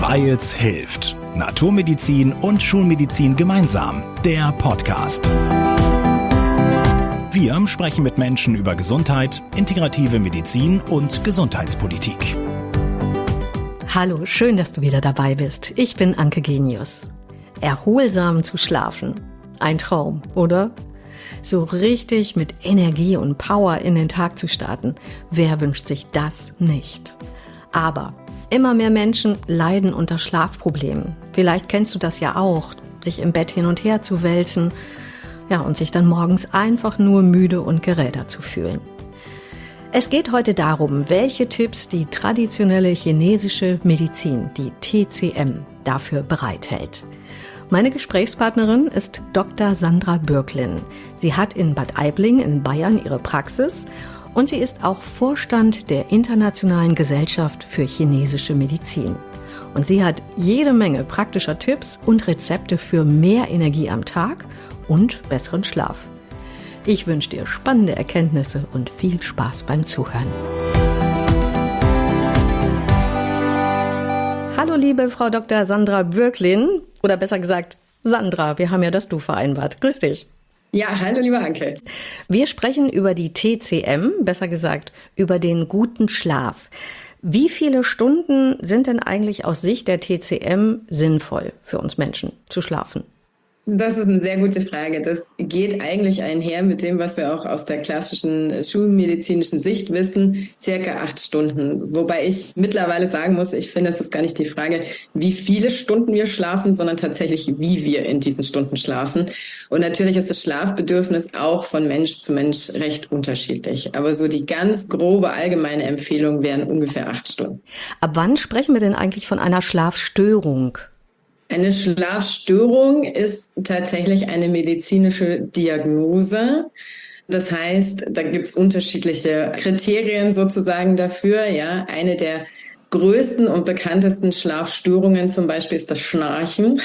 Weils hilft. Naturmedizin und Schulmedizin gemeinsam. Der Podcast. Wir sprechen mit Menschen über Gesundheit, integrative Medizin und Gesundheitspolitik. Hallo, schön, dass du wieder dabei bist. Ich bin Anke Genius. Erholsam zu schlafen. Ein Traum, oder? So richtig mit Energie und Power in den Tag zu starten. Wer wünscht sich das nicht? Aber immer mehr Menschen leiden unter Schlafproblemen. Vielleicht kennst du das ja auch, sich im Bett hin und her zu wälzen, und sich dann morgens einfach nur müde und gerädert zu fühlen. Es geht heute darum, welche Tipps die traditionelle chinesische Medizin, die TCM, dafür bereithält. Meine Gesprächspartnerin ist Dr. Sandra Bürklin. Sie hat in Bad Aibling in Bayern ihre Praxis und sie ist auch Vorstand der Internationalen Gesellschaft für chinesische Medizin. Und sie hat jede Menge praktischer Tipps und Rezepte für mehr Energie am Tag und besseren Schlaf. Ich wünsche dir spannende Erkenntnisse und viel Spaß beim Zuhören. Hallo liebe Frau Dr. Sandra Bürklin, oder besser gesagt Sandra, wir haben ja das Du vereinbart. Grüß dich. Ja, hallo liebe Anke. Wir sprechen über die TCM, besser gesagt über den guten Schlaf. Wie viele Stunden sind denn eigentlich aus Sicht der TCM sinnvoll für uns Menschen zu schlafen? Das ist eine sehr gute Frage. Das geht eigentlich einher mit dem, was wir auch aus der klassischen schulmedizinischen Sicht wissen, circa 8 Stunden. Wobei ich mittlerweile sagen muss, ich finde, es ist gar nicht die Frage, wie viele Stunden wir schlafen, sondern tatsächlich, wie wir in diesen Stunden schlafen. Und natürlich ist das Schlafbedürfnis auch von Mensch zu Mensch recht unterschiedlich. Aber so die ganz grobe allgemeine Empfehlung wären ungefähr 8 Stunden. Ab wann sprechen wir denn eigentlich von einer Schlafstörung? Eine Schlafstörung ist tatsächlich eine medizinische Diagnose. Das heißt, da gibt es unterschiedliche Kriterien sozusagen dafür. Ja, eine der größten und bekanntesten Schlafstörungen zum Beispiel ist das Schnarchen.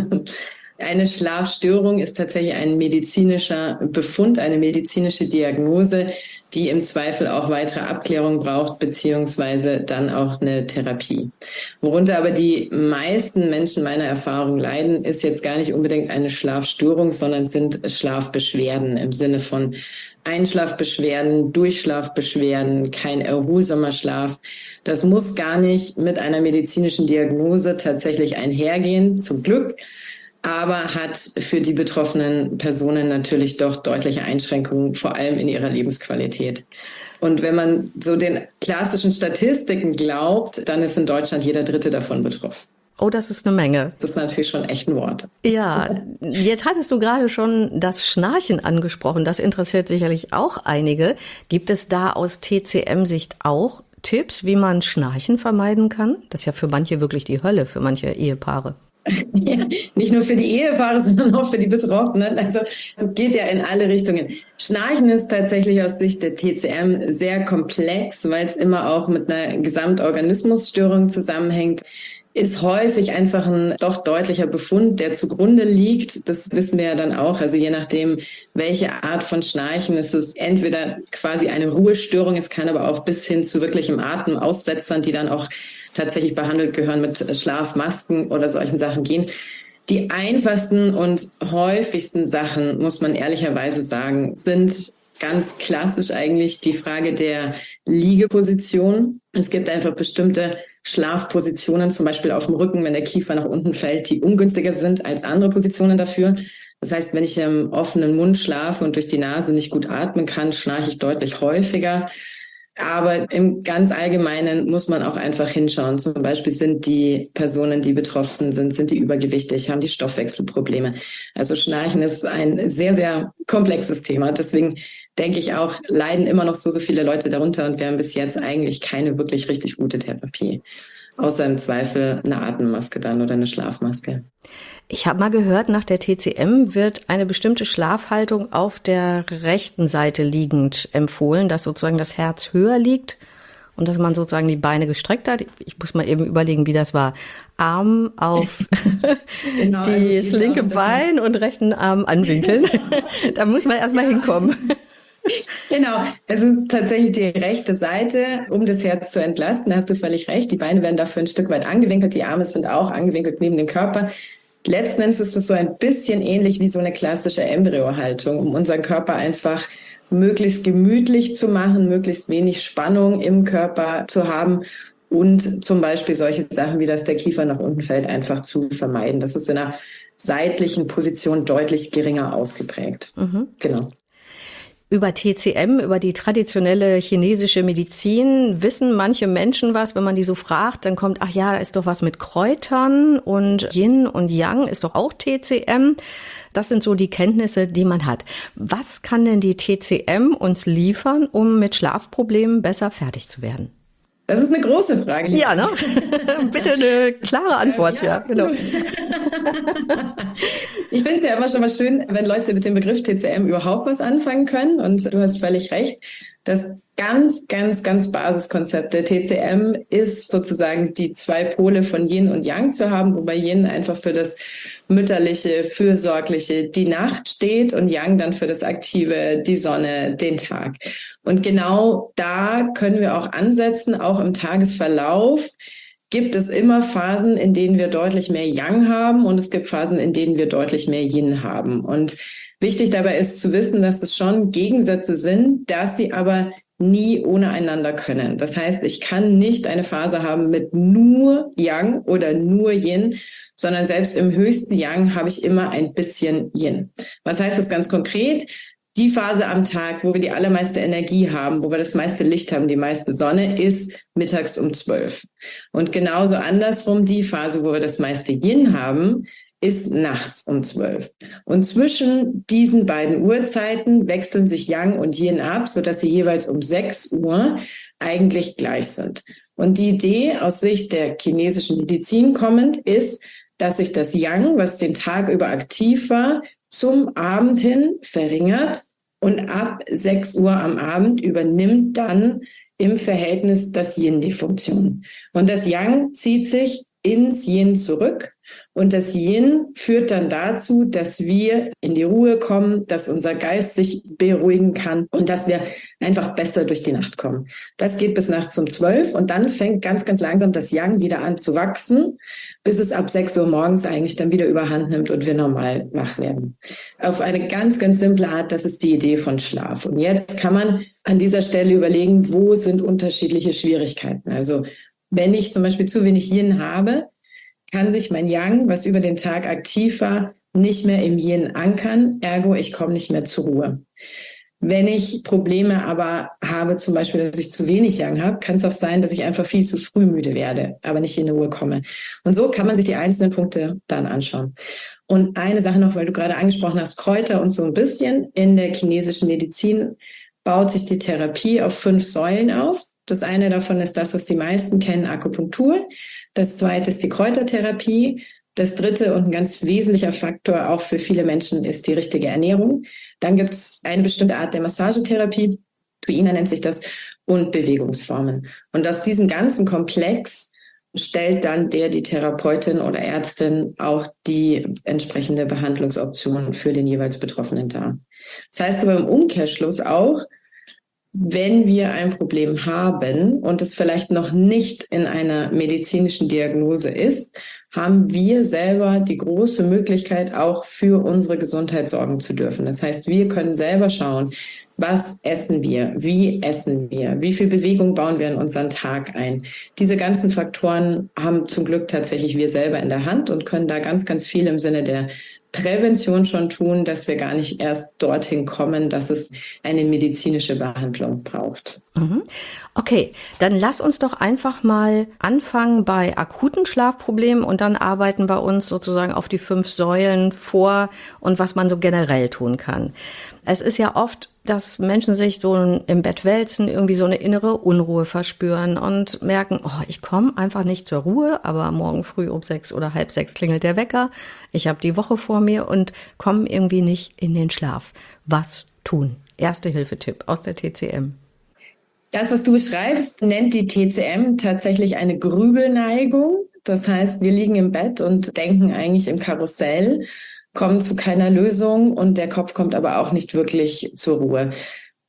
Eine Schlafstörung ist tatsächlich ein medizinischer Befund, eine medizinische Diagnose, die im Zweifel auch weitere Abklärung braucht, beziehungsweise dann auch eine Therapie. Worunter aber die meisten Menschen meiner Erfahrung leiden, ist jetzt gar nicht unbedingt eine Schlafstörung, sondern sind Schlafbeschwerden im Sinne von Einschlafbeschwerden, Durchschlafbeschwerden, kein erholsamer Schlaf. Das muss gar nicht mit einer medizinischen Diagnose tatsächlich einhergehen, zum Glück. Aber hat für die betroffenen Personen natürlich doch deutliche Einschränkungen, vor allem in ihrer Lebensqualität. Und wenn man so den klassischen Statistiken glaubt, dann ist in Deutschland jeder Dritte davon betroffen. Oh, das ist eine Menge. Das ist natürlich schon echt ein Wort. Ja, jetzt hattest du gerade schon das Schnarchen angesprochen. Das interessiert sicherlich auch einige. Gibt es da aus TCM-Sicht auch Tipps, wie man Schnarchen vermeiden kann? Das ist ja für manche wirklich die Hölle, für manche Ehepaare. Ja, nicht nur für die Ehepaare, sondern auch für die Betroffenen. Also es geht ja in alle Richtungen. Schnarchen ist tatsächlich aus Sicht der TCM sehr komplex, weil es immer auch mit einer Gesamtorganismusstörung zusammenhängt. Ist häufig einfach ein doch deutlicher Befund, der zugrunde liegt. Das wissen wir ja dann auch. Also je nachdem, welche Art von Schnarchen, ist es entweder quasi eine Ruhestörung, es kann aber auch bis hin zu wirklichem Atemaussetzern, die dann auch tatsächlich behandelt gehören, mit Schlafmasken oder solchen Sachen gehen. Die einfachsten und häufigsten Sachen, muss man ehrlicherweise sagen, sind ganz klassisch eigentlich die Frage der Liegeposition. Es gibt einfach bestimmte Schlafpositionen, zum Beispiel auf dem Rücken, wenn der Kiefer nach unten fällt, die ungünstiger sind als andere Positionen dafür. Das heißt, wenn ich im offenen Mund schlafe und durch die Nase nicht gut atmen kann, schnarche ich deutlich häufiger. Aber im ganz Allgemeinen muss man auch einfach hinschauen. Zum Beispiel sind die Personen, die betroffen sind die übergewichtig, haben die Stoffwechselprobleme. Also Schnarchen ist ein sehr, sehr komplexes Thema. Deswegen denke ich auch, leiden immer noch so viele Leute darunter und wir haben bis jetzt eigentlich keine wirklich richtig gute Therapie. Außer im Zweifel eine Atemmaske dann oder eine Schlafmaske. Ich habe mal gehört, nach der TCM wird eine bestimmte Schlafhaltung auf der rechten Seite liegend empfohlen, dass sozusagen das Herz höher liegt und dass man sozusagen die Beine gestreckt hat. Ich muss mal eben überlegen, wie das war. Arm auf Genau, das linke Bein und rechten Arm anwinkeln. Da muss man erstmal hinkommen. Genau, es ist tatsächlich die rechte Seite, um das Herz zu entlasten. Da hast du völlig recht. Die Beine werden dafür ein Stück weit angewinkelt, die Arme sind auch angewinkelt neben dem Körper. Letzten Endes ist es so ein bisschen ähnlich wie so eine klassische Embryohaltung, um unseren Körper einfach möglichst gemütlich zu machen, möglichst wenig Spannung im Körper zu haben und zum Beispiel solche Sachen wie, dass der Kiefer nach unten fällt, einfach zu vermeiden. Das ist in einer seitlichen Position deutlich geringer ausgeprägt. Genau. Über TCM, über die traditionelle chinesische Medizin, wissen manche Menschen was, wenn man die so fragt, dann kommt, ach ja, da ist doch was mit Kräutern und Yin und Yang ist doch auch TCM. Das sind so die Kenntnisse, die man hat. Was kann denn die TCM uns liefern, um mit Schlafproblemen besser fertig zu werden? Das ist eine große Frage. Ja, ne? Bitte eine klare Antwort, ja genau. Ich finde es ja immer schon mal schön, wenn Leute mit dem Begriff TCM überhaupt was anfangen können. Und du hast völlig recht. Das ganz Basiskonzept der TCM ist sozusagen die zwei Pole von Yin und Yang zu haben, wobei Yin einfach für das Mütterliche, Fürsorgliche, die Nacht steht und Yang dann für das Aktive, die Sonne, den Tag. Und genau da können wir auch ansetzen, auch im Tagesverlauf gibt es immer Phasen, in denen wir deutlich mehr Yang haben und es gibt Phasen, in denen wir deutlich mehr Yin haben. Und wichtig dabei ist zu wissen, dass es schon Gegensätze sind, dass sie aber nie ohne einander können. Das heißt, ich kann nicht eine Phase haben mit nur Yang oder nur Yin, sondern selbst im höchsten Yang habe ich immer ein bisschen Yin. Was heißt das ganz konkret? Die Phase am Tag, wo wir die allermeiste Energie haben, wo wir das meiste Licht haben, die meiste Sonne, ist mittags um 12. Und genauso andersrum, die Phase, wo wir das meiste Yin haben, ist nachts um 12. Und zwischen diesen beiden Uhrzeiten wechseln sich Yang und Yin ab, sodass sie jeweils um 6 Uhr eigentlich gleich sind. Und die Idee aus Sicht der chinesischen Medizin kommend ist, dass sich das Yang, was den Tag über aktiv war, zum Abend hin verringert und ab 6 Uhr am Abend übernimmt dann im Verhältnis das Yin die Funktion. Und das Yang zieht sich ins Yin zurück und das Yin führt dann dazu, dass wir in die Ruhe kommen, dass unser Geist sich beruhigen kann und dass wir einfach besser durch die Nacht kommen. Das geht bis nachts um 12 und dann fängt ganz langsam das Yang wieder an zu wachsen, bis es ab 6 Uhr morgens eigentlich dann wieder überhand nimmt und wir normal wach werden. Auf eine ganz simple Art, das ist die Idee von Schlaf. Und jetzt kann man an dieser Stelle überlegen, wo sind unterschiedliche Schwierigkeiten. Also wenn ich zum Beispiel zu wenig Yin habe, kann sich mein Yang, was über den Tag aktiv war, nicht mehr im Yin ankern, ergo ich komme nicht mehr zur Ruhe. Wenn ich Probleme aber habe, zum Beispiel, dass ich zu wenig Yang habe, kann es auch sein, dass ich einfach viel zu früh müde werde, aber nicht in die Ruhe komme. Und so kann man sich die einzelnen Punkte dann anschauen. Und eine Sache noch, weil du gerade angesprochen hast, Kräuter und so ein bisschen. In der chinesischen Medizin baut sich die Therapie auf 5 Säulen auf. Das eine davon ist das, was die meisten kennen, Akupunktur. Das zweite ist die Kräutertherapie. Das dritte und ein ganz wesentlicher Faktor auch für viele Menschen ist die richtige Ernährung. Dann gibt es eine bestimmte Art der Massagetherapie, Tuina nennt sich das, und Bewegungsformen. Und aus diesem ganzen Komplex stellt dann die Therapeutin oder Ärztin auch die entsprechende Behandlungsoption für den jeweils Betroffenen dar. Das heißt aber im Umkehrschluss auch, wenn wir ein Problem haben und es vielleicht noch nicht in einer medizinischen Diagnose ist, haben wir selber die große Möglichkeit, auch für unsere Gesundheit sorgen zu dürfen. Das heißt, wir können selber schauen, was essen wir, wie viel Bewegung bauen wir in unseren Tag ein. Diese ganzen Faktoren haben zum Glück tatsächlich wir selber in der Hand und können da ganz viel im Sinne der Prävention schon tun, dass wir gar nicht erst dorthin kommen, dass es eine medizinische Behandlung braucht. Okay, dann lass uns doch einfach mal anfangen bei akuten Schlafproblemen und dann arbeiten wir uns sozusagen auf die 5 Säulen vor und was man so generell tun kann. Es ist ja oft, dass Menschen sich so im Bett wälzen, irgendwie so eine innere Unruhe verspüren und merken, ich komme einfach nicht zur Ruhe, aber morgen früh um 6 oder halb 6 klingelt der Wecker. Ich habe die Woche vor mir und komme irgendwie nicht in den Schlaf. Was tun? Erste-Hilfe-Tipp aus der TCM. Das, was du beschreibst, nennt die TCM tatsächlich eine Grübelneigung. Das heißt, wir liegen im Bett und denken eigentlich im Karussell, kommen zu keiner Lösung und der Kopf kommt aber auch nicht wirklich zur Ruhe.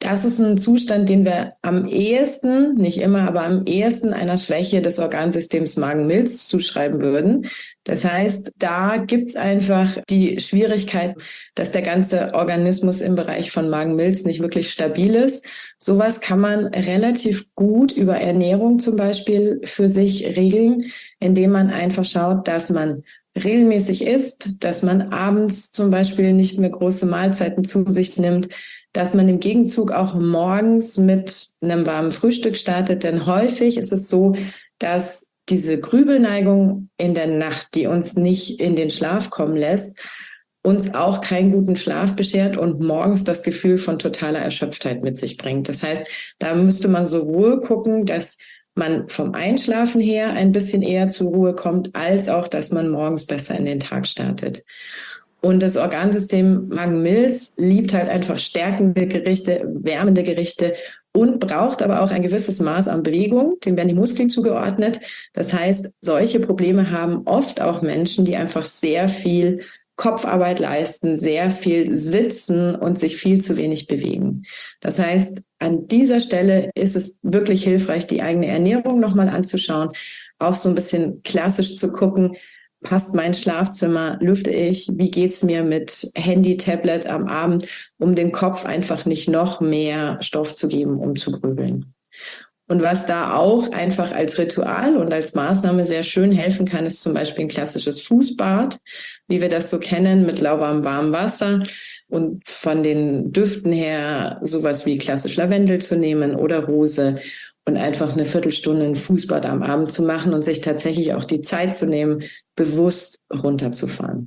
Das ist ein Zustand, den wir am ehesten, nicht immer, aber am ehesten einer Schwäche des Organsystems Magen-Milz zuschreiben würden. Das heißt, da gibt's einfach die Schwierigkeit, dass der ganze Organismus im Bereich von Magen-Milz nicht wirklich stabil ist. Sowas kann man relativ gut über Ernährung zum Beispiel für sich regeln, indem man einfach schaut, dass man regelmäßig isst, dass man abends zum Beispiel nicht mehr große Mahlzeiten zu sich nimmt, dass man im Gegenzug auch morgens mit einem warmen Frühstück startet. Denn häufig ist es so, dass diese Grübelneigung in der Nacht, die uns nicht in den Schlaf kommen lässt, uns auch keinen guten Schlaf beschert und morgens das Gefühl von totaler Erschöpftheit mit sich bringt. Das heißt, da müsste man sowohl gucken, dass man vom Einschlafen her ein bisschen eher zur Ruhe kommt, als auch, dass man morgens besser in den Tag startet. Und das Organsystem Magen-Milz liebt halt einfach stärkende Gerichte, wärmende Gerichte und braucht aber auch ein gewisses Maß an Bewegung. Dem werden die Muskeln zugeordnet. Das heißt, solche Probleme haben oft auch Menschen, die einfach sehr viel Kopfarbeit leisten, sehr viel sitzen und sich viel zu wenig bewegen. Das heißt, an dieser Stelle ist es wirklich hilfreich, die eigene Ernährung nochmal anzuschauen, auch so ein bisschen klassisch zu gucken, passt mein Schlafzimmer, lüfte ich, wie geht's mir mit Handy, Tablet am Abend, um dem Kopf einfach nicht noch mehr Stoff zu geben, um zu grübeln. Und was da auch einfach als Ritual und als Maßnahme sehr schön helfen kann, ist zum Beispiel ein klassisches Fußbad, wie wir das so kennen, mit lauwarmem warmem Wasser und von den Düften her sowas wie klassisch Lavendel zu nehmen oder Rose und einfach eine Viertelstunde ein Fußbad am Abend zu machen und sich tatsächlich auch die Zeit zu nehmen, bewusst runterzufahren.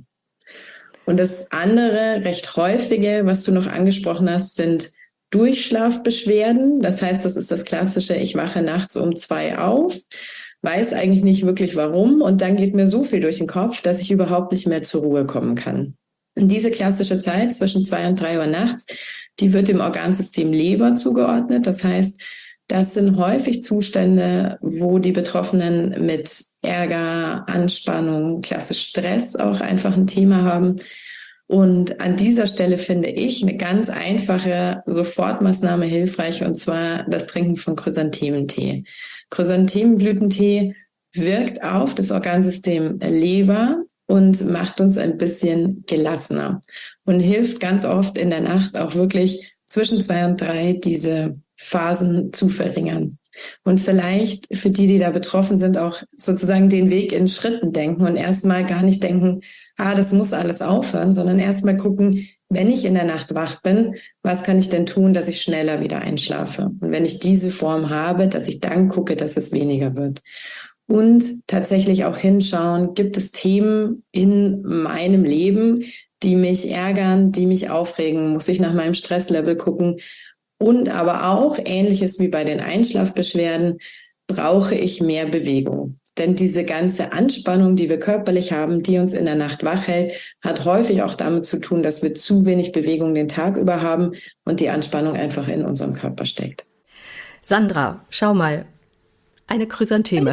Und das andere, recht häufige, was du noch angesprochen hast, sind Durchschlafbeschwerden. Das heißt, das ist das klassische, ich wache nachts um 2 auf, weiß eigentlich nicht wirklich warum und dann geht mir so viel durch den Kopf, dass ich überhaupt nicht mehr zur Ruhe kommen kann. Und diese klassische Zeit zwischen 2 und 3 Uhr nachts, die wird dem Organsystem Leber zugeordnet. Das heißt, das sind häufig Zustände, wo die Betroffenen mit Ärger, Anspannung, klassisch Stress auch einfach ein Thema haben. Und an dieser Stelle finde ich eine ganz einfache Sofortmaßnahme hilfreich, und zwar das Trinken von Chrysanthementee. Chrysanthemenblütentee wirkt auf das Organsystem Leber und macht uns ein bisschen gelassener und hilft ganz oft in der Nacht auch wirklich zwischen 2 und 3 diese Phasen zu verringern. Und vielleicht für die, die da betroffen sind, auch sozusagen den Weg in Schritten denken und erstmal gar nicht denken, das muss alles aufhören, sondern erstmal gucken, wenn ich in der Nacht wach bin, was kann ich denn tun, dass ich schneller wieder einschlafe? Und wenn ich diese Form habe, dass ich dann gucke, dass es weniger wird. Und tatsächlich auch hinschauen, gibt es Themen in meinem Leben, die mich ärgern, die mich aufregen? Muss ich nach meinem Stresslevel gucken? Und aber auch, ähnliches wie bei den Einschlafbeschwerden, brauche ich mehr Bewegung. Denn diese ganze Anspannung, die wir körperlich haben, die uns in der Nacht wach hält, hat häufig auch damit zu tun, dass wir zu wenig Bewegung den Tag über haben und die Anspannung einfach in unserem Körper steckt. Sandra, schau mal. Eine Chrysantheme.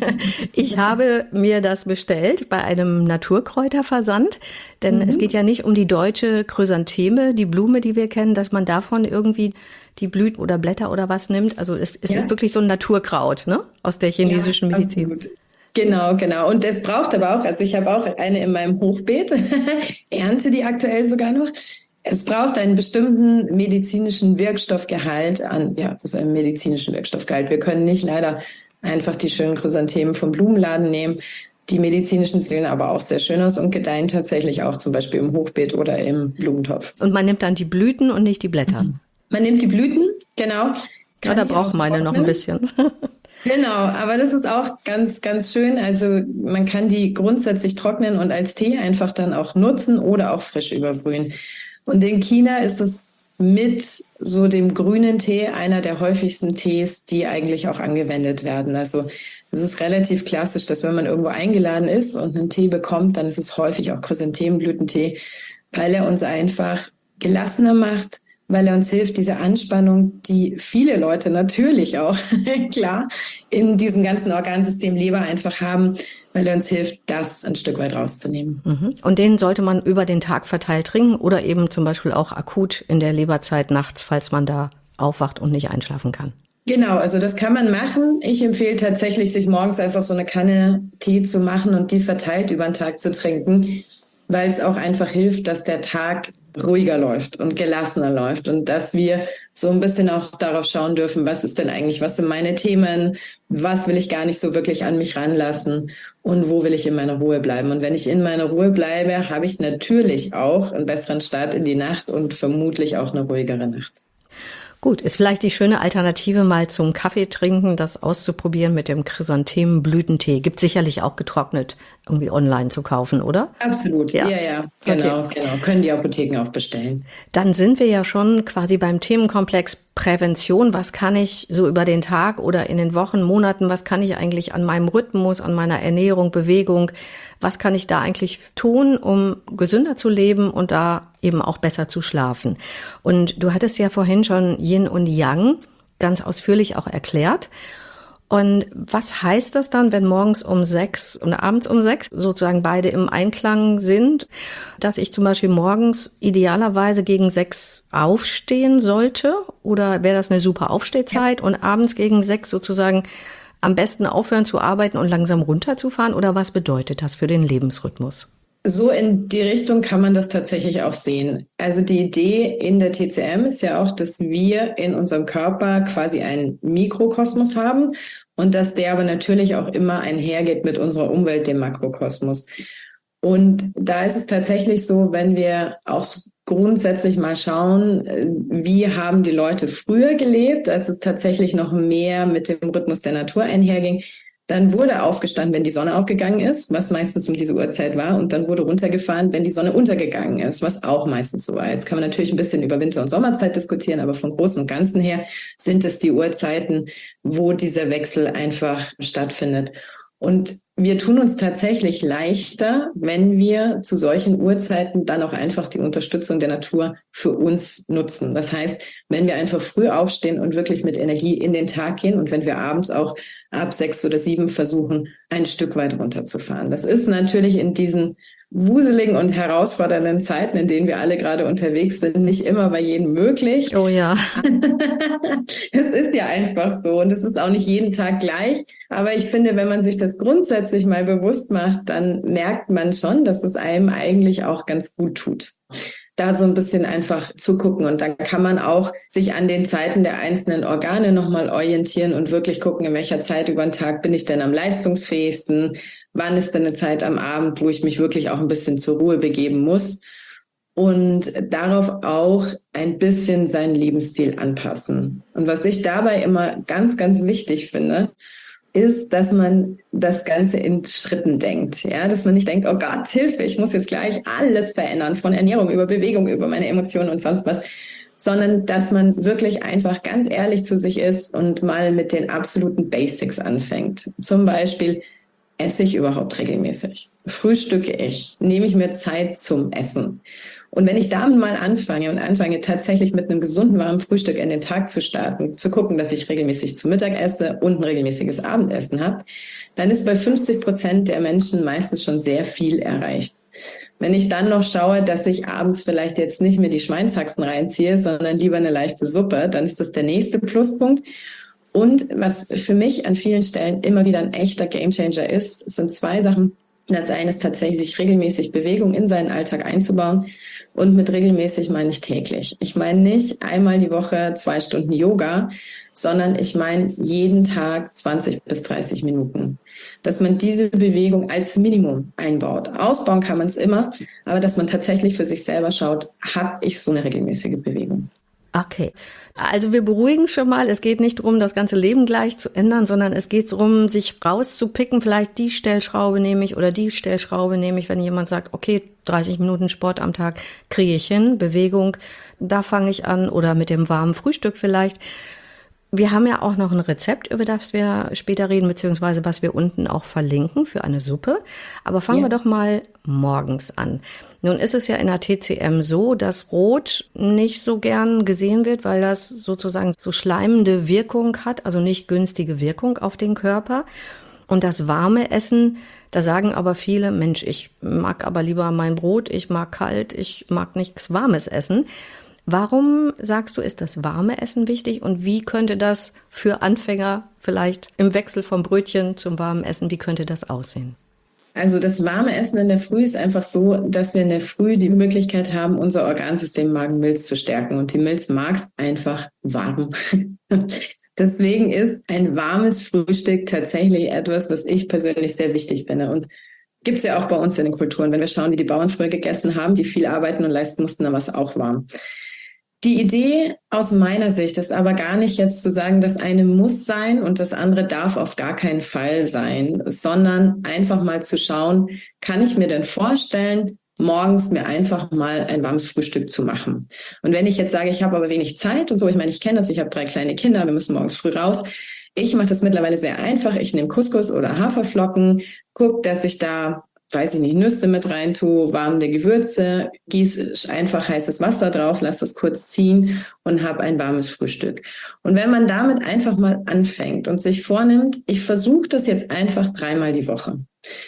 Ich habe mir das bestellt bei einem Naturkräuterversand, denn es geht ja nicht um die deutsche Chrysantheme, die Blume, die wir kennen, dass man davon irgendwie die Blüten oder Blätter oder was nimmt. Also es ist wirklich so ein Naturkraut, ne? Aus der chinesischen Medizin. Absolut. Genau. Und es braucht aber auch, also ich habe auch eine in meinem Hochbeet, ernte die aktuell sogar noch. Es braucht einen bestimmten medizinischen Wirkstoffgehalt einen medizinischen Wirkstoffgehalt. Wir können nicht leider einfach die schönen Chrysanthemen vom Blumenladen nehmen. Die medizinischen sehen aber auch sehr schön aus und gedeihen tatsächlich auch zum Beispiel im Hochbeet oder im Blumentopf. Und man nimmt dann die Blüten und nicht die Blätter? Man nimmt die Blüten, genau. Da braucht meine noch ein bisschen. Genau, aber das ist auch ganz, ganz schön. Also man kann die grundsätzlich trocknen und als Tee einfach dann auch nutzen oder auch frisch überbrühen. Und in China ist es mit so dem grünen Tee einer der häufigsten Tees, die eigentlich auch angewendet werden. Also es ist relativ klassisch, dass wenn man irgendwo eingeladen ist und einen Tee bekommt, dann ist es häufig auch Chrysanthemenblütentee, weil er uns einfach gelassener macht, weil er uns hilft, diese Anspannung, die viele Leute natürlich auch, klar, in diesem ganzen Organsystem Leber einfach haben, weil er uns hilft, das ein Stück weit rauszunehmen. Und den sollte man über den Tag verteilt trinken oder eben zum Beispiel auch akut in der Leberzeit nachts, falls man da aufwacht und nicht einschlafen kann. Genau, also das kann man machen. Ich empfehle tatsächlich, sich morgens einfach so eine Kanne Tee zu machen und die verteilt über den Tag zu trinken, weil es auch einfach hilft, dass der Tag ruhiger läuft und gelassener läuft und dass wir so ein bisschen auch darauf schauen dürfen, was ist denn eigentlich, was sind meine Themen, was will ich gar nicht so wirklich an mich ranlassen und wo will ich in meiner Ruhe bleiben. Und wenn ich in meiner Ruhe bleibe, habe ich natürlich auch einen besseren Start in die Nacht und vermutlich auch eine ruhigere Nacht. Gut, ist vielleicht die schöne Alternative, mal zum Kaffee trinken, das auszuprobieren mit dem Chrysanthemenblütentee. Gibt sicherlich auch getrocknet irgendwie online zu kaufen, oder? Absolut, ja. Genau. Können die Apotheken auch bestellen. Dann sind wir ja schon quasi beim Themenkomplex Prävention. Was kann ich so über den Tag oder in den Wochen, Monaten, was kann ich eigentlich an meinem Rhythmus, an meiner Ernährung, Bewegung, was kann ich da eigentlich tun, um gesünder zu leben und da eben auch besser zu schlafen? Und du hattest ja vorhin schon Yin und Yang ganz ausführlich auch erklärt. Und was heißt das dann, wenn morgens um 6 und abends um 6 sozusagen beide im Einklang sind, dass ich zum Beispiel morgens idealerweise gegen 6 aufstehen sollte? Oder wäre das eine super Aufstehzeit und abends gegen 6 sozusagen am besten aufhören zu arbeiten und langsam runterzufahren? Oder was bedeutet das für den Lebensrhythmus? So in die Richtung kann man das tatsächlich auch sehen. Also die Idee in der TCM ist ja auch, dass wir in unserem Körper quasi einen Mikrokosmos haben und dass der aber natürlich auch immer einhergeht mit unserer Umwelt, dem Makrokosmos. Und da ist es tatsächlich so, wenn wir auch grundsätzlich mal schauen, wie haben die Leute früher gelebt, als es tatsächlich noch mehr mit dem Rhythmus der Natur einherging. Dann wurde aufgestanden, wenn die Sonne aufgegangen ist, was meistens um diese Uhrzeit war. Und dann wurde runtergefahren, wenn die Sonne untergegangen ist, was auch meistens so war. Jetzt kann man natürlich ein bisschen über Winter- und Sommerzeit diskutieren, aber vom Großen und Ganzen her sind es die Uhrzeiten, wo dieser Wechsel einfach stattfindet. Und wir tun uns tatsächlich leichter, wenn wir zu solchen Uhrzeiten dann auch einfach die Unterstützung der Natur für uns nutzen. Das heißt, wenn wir einfach früh aufstehen und wirklich mit Energie in den Tag gehen und wenn wir abends auch ab 6 oder 7 versuchen, ein Stück weit runterzufahren. Das ist natürlich in diesen wuseligen und herausfordernden Zeiten, in denen wir alle gerade unterwegs sind, nicht immer bei jedem möglich. Oh ja. Es ist ja einfach so und es ist auch nicht jeden Tag gleich. Aber ich finde, wenn man sich das grundsätzlich mal bewusst macht, dann merkt man schon, dass es einem eigentlich auch ganz gut tut, da so ein bisschen einfach zu gucken. Und dann kann man auch sich an den Zeiten der einzelnen Organe nochmal orientieren und wirklich gucken, in welcher Zeit über den Tag bin ich denn am leistungsfähigsten? Wann ist denn eine Zeit am Abend, wo ich mich wirklich auch ein bisschen zur Ruhe begeben muss? Und darauf auch ein bisschen seinen Lebensstil anpassen. Und was ich dabei immer ganz, ganz wichtig finde, ist, dass man das Ganze in Schritten denkt. Ja, dass man nicht denkt, oh Gott, Hilfe, ich muss jetzt gleich alles verändern, von Ernährung über Bewegung, über meine Emotionen und sonst was, sondern dass man wirklich einfach ganz ehrlich zu sich ist und mal mit den absoluten Basics anfängt. Zum Beispiel, esse ich überhaupt regelmäßig? Frühstücke ich? Nehme ich mir Zeit zum Essen? Und wenn ich damit mal anfange tatsächlich mit einem gesunden, warmen Frühstück in den Tag zu starten, zu gucken, dass ich regelmäßig zu Mittag esse und ein regelmäßiges Abendessen habe, dann ist bei 50% der Menschen meistens schon sehr viel erreicht. Wenn ich dann noch schaue, dass ich abends vielleicht jetzt nicht mehr die Schweinshaxen reinziehe, sondern lieber eine leichte Suppe, dann ist das der nächste Pluspunkt. Und was für mich an vielen Stellen immer wieder ein echter Gamechanger ist, sind 2 Sachen. Das eine ist tatsächlich, sich regelmäßig Bewegung in seinen Alltag einzubauen. Und mit regelmäßig meine ich täglich. Ich meine nicht einmal die Woche 2 Stunden Yoga, sondern ich meine jeden Tag 20 bis 30 Minuten. Dass man diese Bewegung als Minimum einbaut. Ausbauen kann man es immer, aber dass man tatsächlich für sich selber schaut, habe ich so eine regelmäßige Bewegung. Okay, also wir beruhigen schon mal, es geht nicht darum, das ganze Leben gleich zu ändern, sondern es geht darum, sich rauszupicken, vielleicht die Stellschraube nehme ich oder die Stellschraube nehme ich, wenn jemand sagt, okay, 30 Minuten Sport am Tag kriege ich hin, Bewegung, da fange ich an oder mit dem warmen Frühstück vielleicht. Wir haben ja auch noch ein Rezept, über das wir später reden, beziehungsweise was wir unten auch verlinken für eine Suppe. Aber fangen wir doch mal morgens an. Nun ist es ja in der TCM so, dass Rot nicht so gern gesehen wird, weil das sozusagen so schleimende Wirkung hat, also nicht günstige Wirkung auf den Körper. Und das warme Essen, da sagen aber viele, Mensch, ich mag aber lieber mein Brot, ich mag kalt, ich mag nichts Warmes essen. Warum sagst du, ist das warme Essen wichtig und wie könnte das für Anfänger vielleicht im Wechsel vom Brötchen zum warmen Essen, wie könnte das aussehen? Also das warme Essen in der Früh ist einfach so, dass wir in der Früh die Möglichkeit haben, unser Organsystem Magen-Milz zu stärken. Und die Milz mag es einfach warm. Deswegen ist ein warmes Frühstück tatsächlich etwas, was ich persönlich sehr wichtig finde. Und gibt es ja auch bei uns in den Kulturen. Wenn wir schauen, wie die Bauern früher gegessen haben, die viel arbeiten und leisten mussten, dann war es auch warm. Die Idee aus meiner Sicht ist aber gar nicht jetzt zu sagen, das eine muss sein und das andere darf auf gar keinen Fall sein, sondern einfach mal zu schauen, kann ich mir denn vorstellen, morgens mir einfach mal ein warmes Frühstück zu machen. Und wenn ich jetzt sage, ich habe aber wenig Zeit und so, ich meine, ich kenne das, ich habe 3 kleine Kinder, wir müssen morgens früh raus. Ich mache das mittlerweile sehr einfach. Ich nehme Couscous oder Haferflocken, gucke, dass ich da Nüsse mit rein tue, warme Gewürze, gieße einfach heißes Wasser drauf, lasse es kurz ziehen und habe ein warmes Frühstück. Und wenn man damit einfach mal anfängt und sich vornimmt, ich versuche das jetzt einfach 3-mal die Woche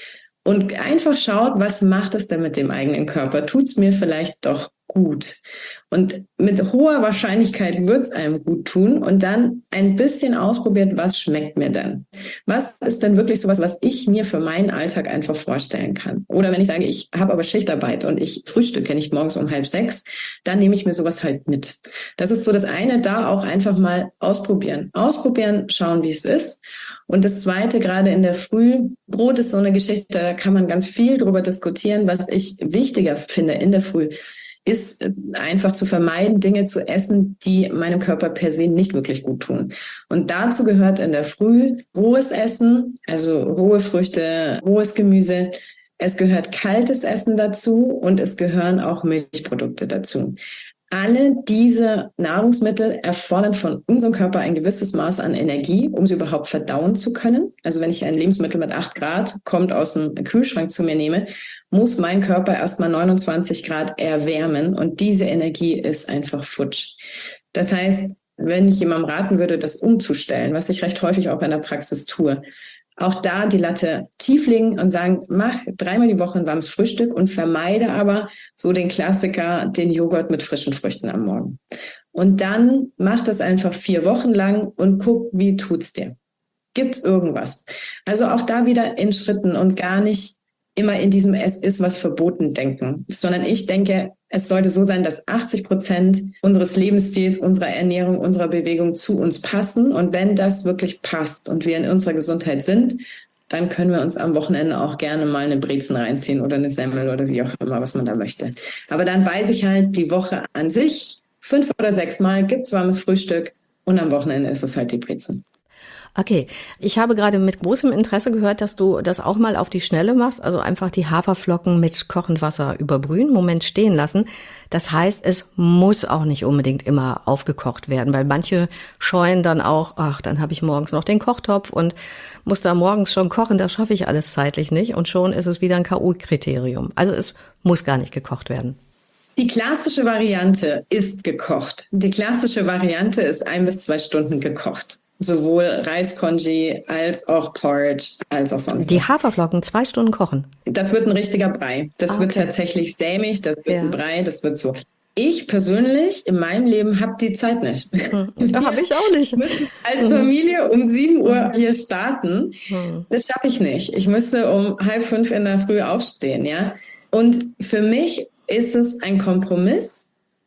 und einfach schaut, was macht es denn mit dem eigenen Körper? Tut es mir vielleicht doch gut? Und mit hoher Wahrscheinlichkeit wird es einem gut tun und dann ein bisschen ausprobiert, was schmeckt mir denn? Was ist denn wirklich sowas, was ich mir für meinen Alltag einfach vorstellen kann? Oder wenn ich sage, ich habe aber Schichtarbeit und ich frühstücke nicht morgens um 5:30, dann nehme ich mir sowas halt mit. Das ist so das eine, da auch einfach mal ausprobieren. Ausprobieren, schauen, wie es ist. Und das Zweite, gerade in der Früh, Brot ist so eine Geschichte, da kann man ganz viel drüber diskutieren. Was ich wichtiger finde in der Früh, ist einfach zu vermeiden, Dinge zu essen, die meinem Körper per se nicht wirklich gut tun. Und dazu gehört in der Früh rohes Essen, also rohe Früchte, rohes Gemüse. Es gehört kaltes Essen dazu und es gehören auch Milchprodukte dazu. Alle diese Nahrungsmittel erfordern von unserem Körper ein gewisses Maß an Energie, um sie überhaupt verdauen zu können. Also wenn ich ein Lebensmittel mit 8 Grad kommt aus dem Kühlschrank zu mir nehme, muss mein Körper erstmal 29 Grad erwärmen und diese Energie ist einfach futsch. Das heißt, wenn ich jemandem raten würde, das umzustellen, was ich recht häufig auch in der Praxis tue, auch da die Latte tief legen und sagen, mach 3-mal die Woche ein warmes Frühstück und vermeide aber so den Klassiker, den Joghurt mit frischen Früchten am Morgen. Und dann mach das einfach 4 Wochen lang und guck, wie tut's dir. Gibt's irgendwas? Also auch da wieder in Schritten und gar nicht immer in diesem Es ist was verboten denken, sondern ich denke, es sollte so sein, dass 80% unseres Lebensstils, unserer Ernährung, unserer Bewegung zu uns passen. Und wenn das wirklich passt und wir in unserer Gesundheit sind, dann können wir uns am Wochenende auch gerne mal eine Brezen reinziehen oder eine Semmel oder wie auch immer, was man da möchte. Aber dann weiß ich halt, die Woche an sich, 5 oder 6 Mal gibt's warmes Frühstück und am Wochenende ist es halt die Brezen. Okay, ich habe gerade mit großem Interesse gehört, dass du das auch mal auf die Schnelle machst, also einfach die Haferflocken mit kochendem Wasser überbrühen, Moment stehen lassen. Das heißt, es muss auch nicht unbedingt immer aufgekocht werden, weil manche scheuen dann auch, dann habe ich morgens noch den Kochtopf und muss da morgens schon kochen, das schaffe ich alles zeitlich nicht und schon ist es wieder ein K.O.-Kriterium. Also es muss gar nicht gekocht werden. Die klassische Variante ist gekocht. Die klassische Variante ist 1 bis 2 Stunden gekocht. Sowohl Reiscongee als auch Porridge, als auch sonst. Die Haferflocken 2 Stunden kochen? Das wird ein richtiger Brei. Das wird tatsächlich sämig, das wird ein Brei, das wird so. Ich persönlich in meinem Leben habe die Zeit nicht. Da habe ich auch nicht. Als Familie um 7 Uhr hier starten, das schaffe ich nicht. Ich müsste um 4:30 in der Früh aufstehen, ja. Und für mich ist es ein Kompromiss.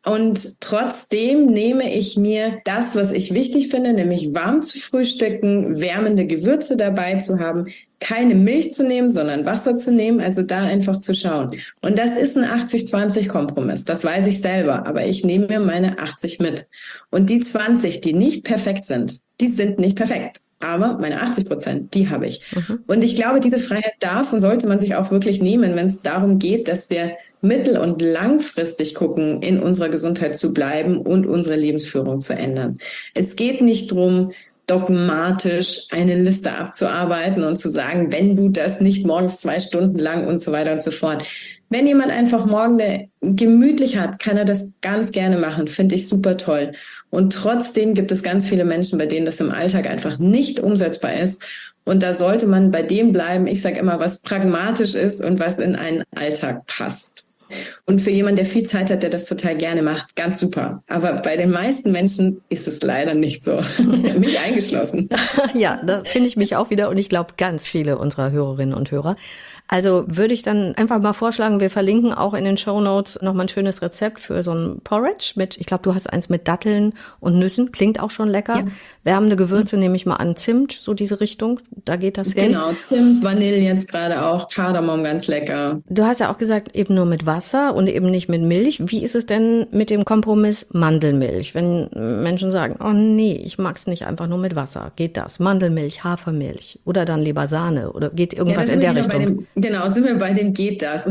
Und trotzdem nehme ich mir das, was ich wichtig finde, nämlich warm zu frühstücken, wärmende Gewürze dabei zu haben, keine Milch zu nehmen, sondern Wasser zu nehmen, also da einfach zu schauen. Und das ist ein 80-20-Kompromiss, das weiß ich selber, aber ich nehme mir meine 80 mit. Und die 20, die nicht perfekt sind, die sind nicht perfekt. Aber meine 80%, die habe ich. Und ich glaube, diese Freiheit darf und sollte man sich auch wirklich nehmen, wenn es darum geht, dass wir mittel- und langfristig gucken, in unserer Gesundheit zu bleiben und unsere Lebensführung zu ändern. Es geht nicht darum, dogmatisch eine Liste abzuarbeiten und zu sagen, wenn du das nicht morgens 2 Stunden lang und so weiter und so fort. Wenn jemand einfach morgen gemütlich hat, kann er das ganz gerne machen, finde ich super toll. Und trotzdem gibt es ganz viele Menschen, bei denen das im Alltag einfach nicht umsetzbar ist. Und da sollte man bei dem bleiben, ich sage immer, was pragmatisch ist und was in einen Alltag passt. Und für jemanden, der viel Zeit hat, der das total gerne macht, ganz super. Aber bei den meisten Menschen ist es leider nicht so. Mich eingeschlossen. Ja, da finde ich mich auch wieder und ich glaube ganz viele unserer Hörerinnen und Hörer. Also würde ich dann einfach mal vorschlagen, wir verlinken auch in den Shownotes nochmal ein schönes Rezept für so ein Porridge mit, ich glaube, du hast eins mit Datteln und Nüssen, klingt auch schon lecker. Ja. Wärmende Gewürze nehme ich mal an, Zimt, so diese Richtung, da geht das hin. Genau, Zimt, Vanille jetzt gerade auch, Kardamom ganz lecker. Du hast ja auch gesagt, eben nur mit Wasser und eben nicht mit Milch. Wie ist es denn mit dem Kompromiss Mandelmilch? Wenn Menschen sagen, oh nee, ich mag's nicht einfach nur mit Wasser, geht das? Mandelmilch, Hafermilch oder dann lieber Sahne oder geht irgendwas in der Richtung? Genau, sind wir bei dem geht das.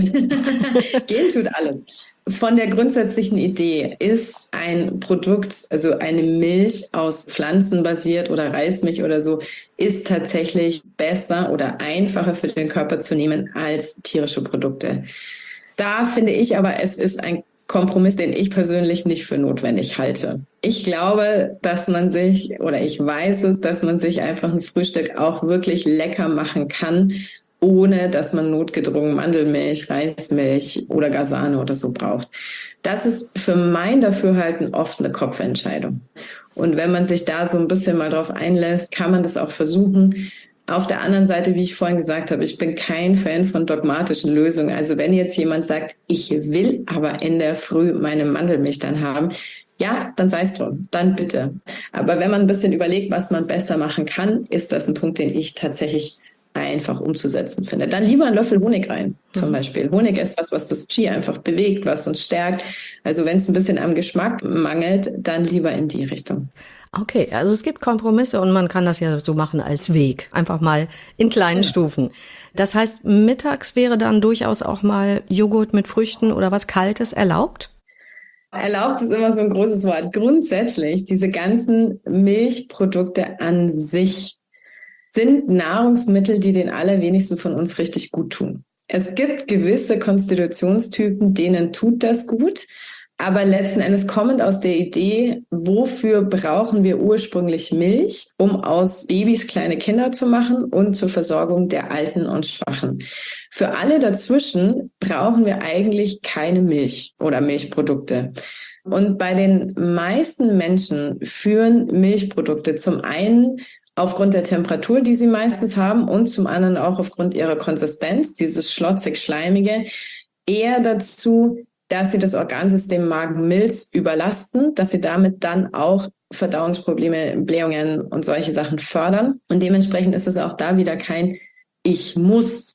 Gehen tut alles. Von der grundsätzlichen Idee ist ein Produkt, also eine Milch aus Pflanzen basiert oder Reismilch oder so, ist tatsächlich besser oder einfacher für den Körper zu nehmen als tierische Produkte. Da finde ich aber, es ist ein Kompromiss, den ich persönlich nicht für notwendig halte. Ich glaube, dass man sich, oder ich weiß es, dass man sich einfach ein Frühstück auch wirklich lecker machen kann, ohne dass man notgedrungen Mandelmilch, Reismilch oder gar Sahne oder so braucht. Das ist für mein Dafürhalten oft eine Kopfentscheidung. Und wenn man sich da so ein bisschen mal drauf einlässt, kann man das auch versuchen. Auf der anderen Seite, wie ich vorhin gesagt habe, ich bin kein Fan von dogmatischen Lösungen. Also wenn jetzt jemand sagt, ich will aber in der Früh meine Mandelmilch dann haben, ja, dann sei es drum, dann bitte. Aber wenn man ein bisschen überlegt, was man besser machen kann, ist das ein Punkt, den ich tatsächlich einfach umzusetzen finde. Dann lieber einen Löffel Honig rein, zum Beispiel. Honig ist was das Qi einfach bewegt, was uns stärkt. Also wenn es ein bisschen am Geschmack mangelt, dann lieber in die Richtung. Okay, also es gibt Kompromisse und man kann das ja so machen als Weg. Einfach mal in kleinen Stufen. Das heißt, mittags wäre dann durchaus auch mal Joghurt mit Früchten oder was Kaltes erlaubt? Erlaubt ist immer so ein großes Wort. Grundsätzlich, diese ganzen Milchprodukte an sich sind Nahrungsmittel, die den allerwenigsten von uns richtig gut tun. Es gibt gewisse Konstitutionstypen, denen tut das gut, aber letzten Endes kommend aus der Idee, wofür brauchen wir ursprünglich Milch, um aus Babys kleine Kinder zu machen und zur Versorgung der Alten und Schwachen. Für alle dazwischen brauchen wir eigentlich keine Milch oder Milchprodukte. Und bei den meisten Menschen führen Milchprodukte zum einen aufgrund der Temperatur, die sie meistens haben und zum anderen auch aufgrund ihrer Konsistenz, dieses schlotzig-schleimige, eher dazu, dass sie das Organsystem Magen-Milz überlasten, dass sie damit dann auch Verdauungsprobleme, Blähungen und solche Sachen fördern. Und dementsprechend ist es auch da wieder kein Ich muss.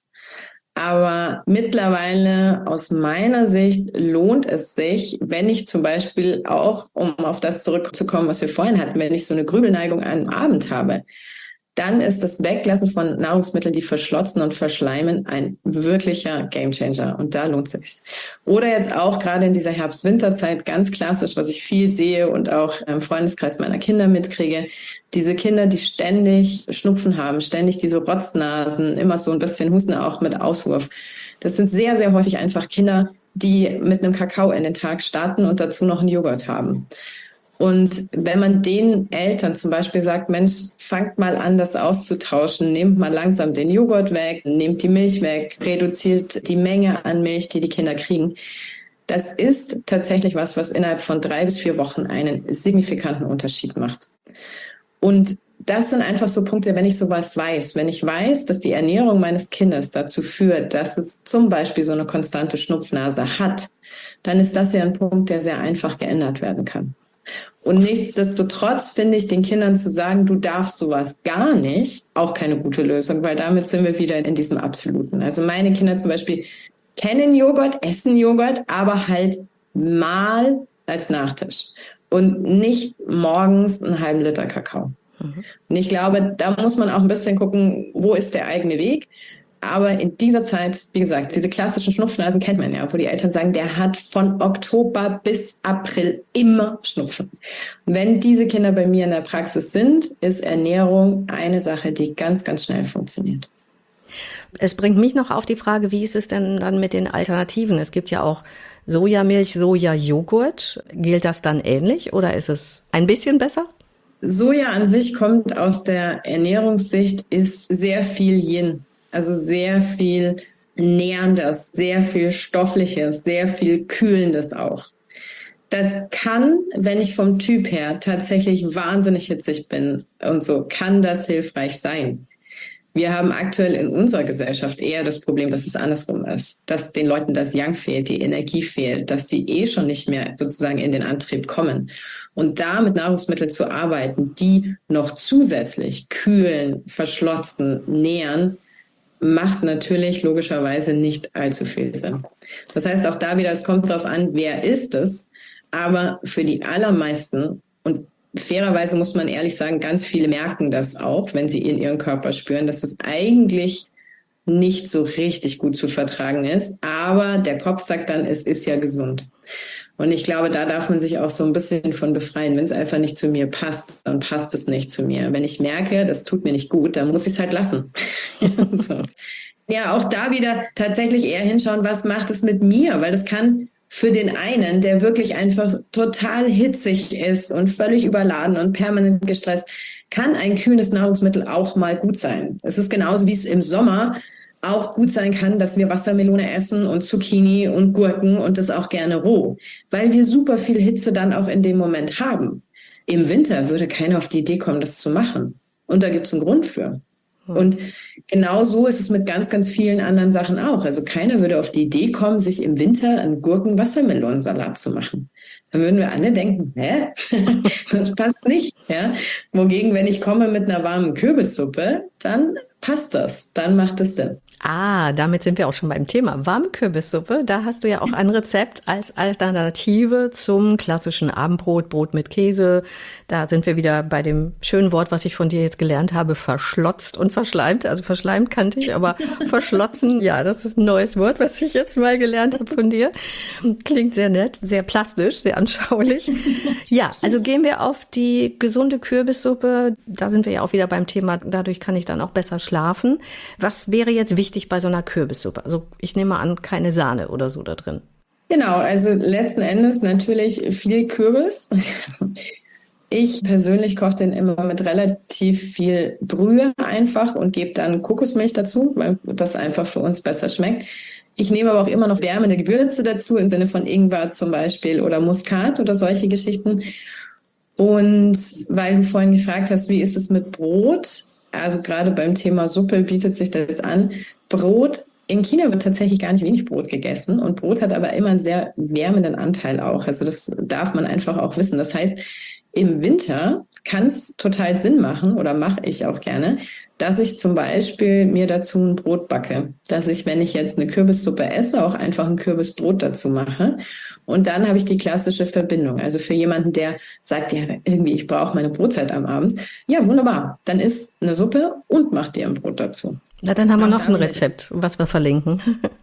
Aber mittlerweile aus meiner Sicht lohnt es sich, wenn ich zum Beispiel auch, um auf das zurückzukommen, was wir vorhin hatten, wenn ich so eine Grübelneigung am Abend habe, dann ist das Weglassen von Nahrungsmitteln, die verschlotzen und verschleimen, ein wirklicher Gamechanger. Und da lohnt es sich. Oder jetzt auch gerade in dieser Herbst-Winterzeit ganz klassisch, was ich viel sehe und auch im Freundeskreis meiner Kinder mitkriege, diese Kinder, die ständig Schnupfen haben, ständig diese Rotznasen, immer so ein bisschen Husten auch mit Auswurf. Das sind sehr, sehr häufig einfach Kinder, die mit einem Kakao in den Tag starten und dazu noch einen Joghurt haben. Und wenn man den Eltern zum Beispiel sagt, Mensch, fangt mal an, das auszutauschen, nehmt mal langsam den Joghurt weg, nehmt die Milch weg, reduziert die Menge an Milch, die die Kinder kriegen. Das ist tatsächlich was innerhalb von 3 bis 4 Wochen einen signifikanten Unterschied macht. Und das sind einfach so Punkte, wenn ich sowas weiß. Wenn ich weiß, dass die Ernährung meines Kindes dazu führt, dass es zum Beispiel so eine konstante Schnupfnase hat, dann ist das ja ein Punkt, der sehr einfach geändert werden kann. Und nichtsdestotrotz finde ich, den Kindern zu sagen, du darfst sowas gar nicht, auch keine gute Lösung, weil damit sind wir wieder in diesem Absoluten. Also meine Kinder zum Beispiel kennen Joghurt, essen Joghurt, aber halt mal als Nachtisch und nicht morgens einen halben Liter Kakao. Und ich glaube, da muss man auch ein bisschen gucken, wo ist der eigene Weg. Aber in dieser Zeit, wie gesagt, diese klassischen Schnupfnasen kennt man ja, wo die Eltern sagen, der hat von Oktober bis April immer Schnupfen. Und wenn diese Kinder bei mir in der Praxis sind, ist Ernährung eine Sache, die ganz, ganz schnell funktioniert. Es bringt mich noch auf die Frage, wie ist es denn dann mit den Alternativen? Es gibt ja auch Sojamilch, Sojajoghurt. Gilt das dann ähnlich oder ist es ein bisschen besser? Soja an sich kommt aus der Ernährungssicht, ist sehr viel Yin. Also sehr viel Nährendes, sehr viel Stoffliches, sehr viel Kühlendes auch. Das kann, wenn ich vom Typ her tatsächlich wahnsinnig hitzig bin und so, kann das hilfreich sein. Wir haben aktuell in unserer Gesellschaft eher das Problem, dass es andersrum ist, dass den Leuten das Yang fehlt, die Energie fehlt, dass sie schon nicht mehr sozusagen in den Antrieb kommen. Und da mit Nahrungsmitteln zu arbeiten, die noch zusätzlich kühlen, verschlotzen, nähren, macht natürlich logischerweise nicht allzu viel Sinn. Das heißt auch da wieder, es kommt darauf an, wer ist es, aber für die allermeisten, und fairerweise muss man ehrlich sagen, ganz viele merken das auch, wenn sie in ihren Körper spüren, dass es eigentlich nicht so richtig gut zu vertragen ist. Aber der Kopf sagt dann, es ist ja gesund. Und ich glaube, da darf man sich auch so ein bisschen von befreien. Wenn es einfach nicht zu mir passt, dann passt es nicht zu mir. Wenn ich merke, das tut mir nicht gut, dann muss ich es halt lassen. So. Ja, auch da wieder tatsächlich eher hinschauen, was macht es mit mir? Weil das kann für den einen, der wirklich einfach total hitzig ist und völlig überladen und permanent gestresst, kann ein kühles Nahrungsmittel auch mal gut sein. Es ist genauso, wie es im Sommer auch gut sein kann, dass wir Wassermelone essen und Zucchini und Gurken und das auch gerne roh, weil wir super viel Hitze dann auch in dem Moment haben. Im Winter würde keiner auf die Idee kommen, das zu machen. Und da gibt es einen Grund für. Und genau so ist es mit ganz, ganz vielen anderen Sachen auch. Also keiner würde auf die Idee kommen, sich im Winter einen Gurken-Wassermelonensalat zu machen. Dann würden wir alle denken, hä? Das passt nicht. Ja? Wogegen, wenn ich komme mit einer warmen Kürbissuppe, dann passt das. Dann macht es Sinn. Damit sind wir auch schon beim Thema. Warme Kürbissuppe, da hast du ja auch ein Rezept als Alternative zum klassischen Abendbrot, Brot mit Käse. Da sind wir wieder bei dem schönen Wort, was ich von dir jetzt gelernt habe, verschlotzt und verschleimt. Also verschleimt kannte ich, aber verschlotzen, ja, das ist ein neues Wort, was ich jetzt mal gelernt habe von dir. Klingt sehr nett, sehr plastisch, sehr anschaulich. Ja, also gehen wir auf die gesunde Kürbissuppe. Da sind wir ja auch wieder beim Thema, dadurch kann ich dann auch besser schlafen. Was wäre jetzt wichtig bei so einer Kürbissuppe? Also ich nehme an, keine Sahne oder so da drin. Genau, also letzten Endes natürlich viel Kürbis. Ich persönlich koche den immer mit relativ viel Brühe einfach und gebe dann Kokosmilch dazu, weil das einfach für uns besser schmeckt. Ich nehme aber auch immer noch wärmende Gewürze dazu, im Sinne von Ingwer zum Beispiel oder Muskat oder solche Geschichten. Und weil du vorhin gefragt hast, wie ist es mit Brot? Also gerade beim Thema Suppe bietet sich das an. Brot, in China wird tatsächlich gar nicht wenig Brot gegessen und Brot hat aber immer einen sehr wärmenden Anteil auch. Also das darf man einfach auch wissen. Das heißt, im Winter kann es total Sinn machen oder mache ich auch gerne, dass ich zum Beispiel mir dazu ein Brot backe. Dass ich, wenn ich jetzt eine Kürbissuppe esse, auch einfach ein Kürbisbrot dazu mache. Und dann habe ich die klassische Verbindung. Also für jemanden, der sagt, ja, irgendwie, ich brauche meine Brotzeit am Abend. Ja, wunderbar. Dann isst eine Suppe und mach dir ein Brot dazu. Na, dann haben wir noch ein Rezept, was wir verlinken.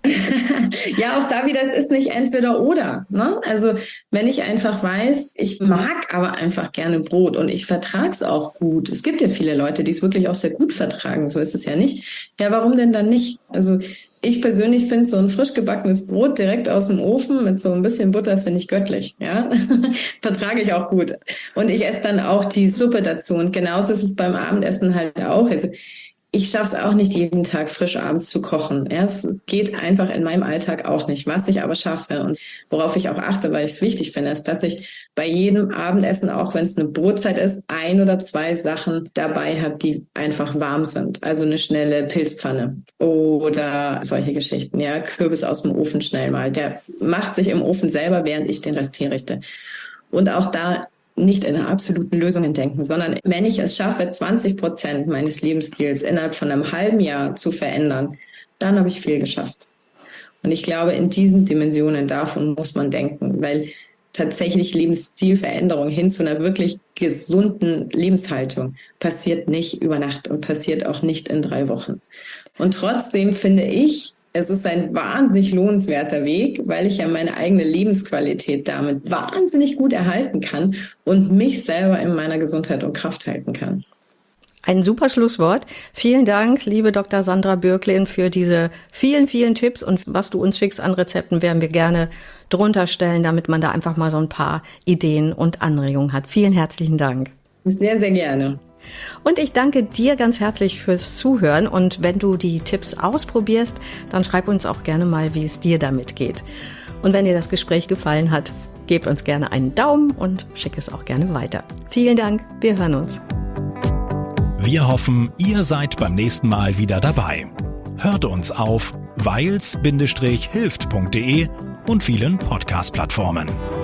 Ja, auch da wieder, es ist nicht entweder oder. Ne? Also wenn ich einfach weiß, ich mag aber einfach gerne Brot und ich vertrage es auch gut. Es gibt ja viele Leute, die es wirklich auch sehr gut vertragen. So ist es ja nicht. Ja, warum denn dann nicht? Also ich persönlich finde so ein frisch gebackenes Brot direkt aus dem Ofen mit so ein bisschen Butter finde ich göttlich. Ja, vertrage ich auch gut. Und ich esse dann auch die Suppe dazu. Und genauso ist es beim Abendessen halt auch. Also ich schaffe es auch nicht, jeden Tag frisch abends zu kochen. Ja, es geht einfach in meinem Alltag auch nicht. Was ich aber schaffe und worauf ich auch achte, weil ich es wichtig finde, ist, dass ich bei jedem Abendessen, auch wenn es eine Brotzeit ist, 1 oder 2 Sachen dabei habe, die einfach warm sind. Also eine schnelle Pilzpfanne oder solche Geschichten. Ja, Kürbis aus dem Ofen schnell mal. Der macht sich im Ofen selber, während ich den Rest herrichte. Und auch da nicht in absoluten Lösungen denken, sondern wenn ich es schaffe, 20% meines Lebensstils innerhalb von einem halben Jahr zu verändern, dann habe ich viel geschafft. Und ich glaube, in diesen Dimensionen davon muss man denken, weil tatsächlich Lebensstilveränderung hin zu einer wirklich gesunden Lebenshaltung passiert nicht über Nacht und passiert auch nicht in 3 Wochen. Und trotzdem finde ich, es ist ein wahnsinnig lohnenswerter Weg, weil ich ja meine eigene Lebensqualität damit wahnsinnig gut erhalten kann und mich selber in meiner Gesundheit und Kraft halten kann. Ein super Schlusswort. Vielen Dank, liebe Dr. Sandra Bürklin, für diese vielen, vielen Tipps. Und was du uns schickst an Rezepten, werden wir gerne drunter stellen, damit man da einfach mal so ein paar Ideen und Anregungen hat. Vielen herzlichen Dank. Sehr, sehr gerne. Und ich danke dir ganz herzlich fürs Zuhören. Und wenn du die Tipps ausprobierst, dann schreib uns auch gerne mal, wie es dir damit geht. Und wenn dir das Gespräch gefallen hat, gebt uns gerne einen Daumen und schick es auch gerne weiter. Vielen Dank, wir hören uns. Wir hoffen, ihr seid beim nächsten Mal wieder dabei. Hört uns auf weils-hilft.de und vielen Podcast-Plattformen.